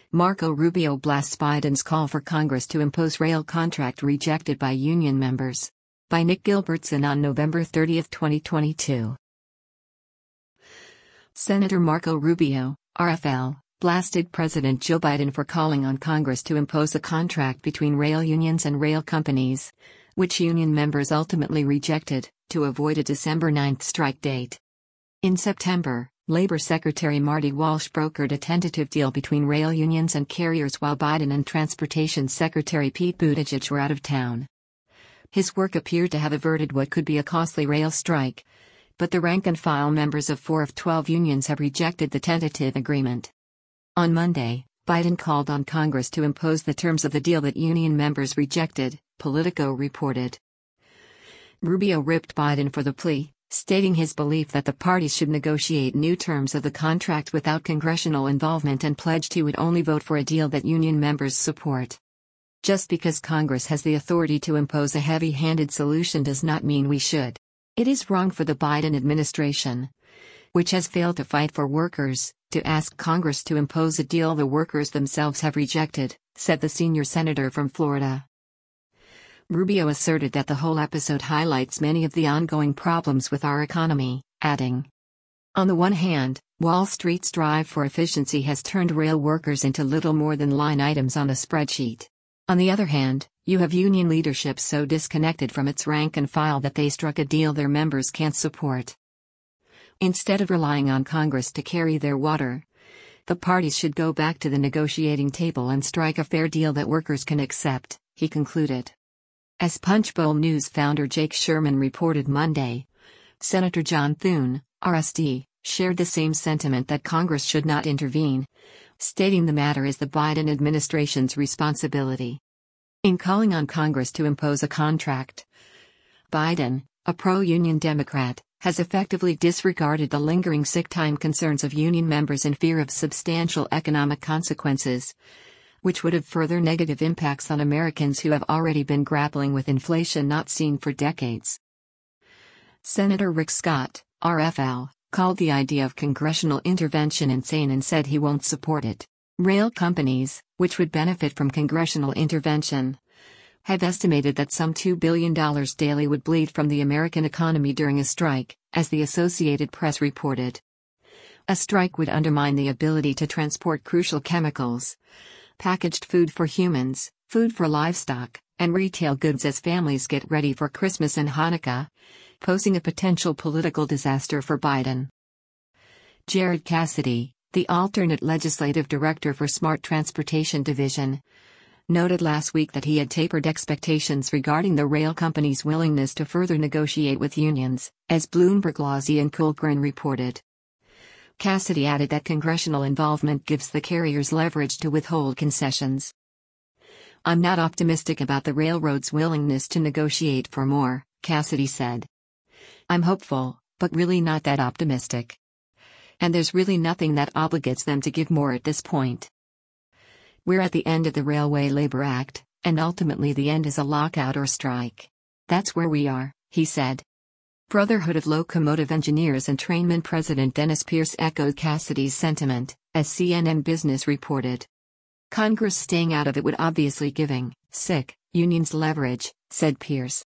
Marco Rubio blasts Biden's call for Congress to impose rail contract rejected by union members. By Nick Gilbertson on November 30, 2022. Senator Marco Rubio, RFL, blasted President Joe Biden for calling on Congress to impose a contract between rail unions and rail companies, which union members ultimately rejected, to avoid a December 9 strike date. In September, Labor Secretary Marty Walsh brokered a tentative deal between rail unions and carriers while Biden and Transportation Secretary Pete Buttigieg were out of town. His work appeared to have averted what could be a costly rail strike, but the rank-and-file members of 4 of 12 unions have rejected the tentative agreement. On Monday, Biden called on Congress to impose the terms of the deal that union members rejected, Politico reported. Rubio ripped Biden for the plea, stating his belief that the parties should negotiate new terms of the contract without congressional involvement and pledged he would only vote for a deal that union members support. Just because Congress has the authority to impose a heavy-handed solution does not mean we should. It is wrong for the Biden administration, which has failed to fight for workers, to ask Congress to impose a deal the workers themselves have rejected, said the senior senator from Florida. Rubio asserted that the whole episode highlights many of the ongoing problems with our economy, adding, "On the one hand, Wall Street's drive for efficiency has turned rail workers into little more than line items on a spreadsheet. On the other hand, you have union leadership so disconnected from its rank and file that they struck a deal their members can't support. Instead of relying on Congress to carry their water, the parties should go back to the negotiating table and strike a fair deal that workers can accept," he concluded. As Punchbowl News founder Jake Sherman reported Monday, Senator John Thune, RSD, shared the same sentiment that Congress should not intervene, stating the matter is the Biden administration's responsibility. In calling on Congress to impose a contract, Biden, a pro-union Democrat, has effectively disregarded the lingering sick time concerns of union members in fear of substantial economic consequences, which would have further negative impacts on Americans who have already been grappling with inflation not seen for decades. Senator Rick Scott, RFL, called the idea of congressional intervention insane and said he won't support it. Rail companies, which would benefit from congressional intervention, have estimated that some $2 billion daily would bleed from the American economy during a strike, as the Associated Press reported. A strike would undermine the ability to transport crucial chemicals, packaged food for humans, food for livestock, and retail goods as families get ready for Christmas and Hanukkah, posing a potential political disaster for Biden. Jared Cassidy, the alternate legislative director for Smart Transportation Division, noted last week that he had tapered expectations regarding the rail company's willingness to further negotiate with unions, as Bloomberg Lauzzi and Kulgren reported. Cassidy added that congressional involvement gives the carriers leverage to withhold concessions. "I'm not optimistic about the railroad's willingness to negotiate for more," Cassidy said. "I'm hopeful, but really not that optimistic. And there's really nothing that obligates them to give more at this point. We're at the end of the Railway Labor Act, and ultimately the end is a lockout or strike. That's where we are," he said. Brotherhood of Locomotive Engineers and Trainmen President Dennis Pierce echoed Cassidy's sentiment, as CNN Business reported. "Congress staying out of it would obviously giving sick unions leverage," said Pierce.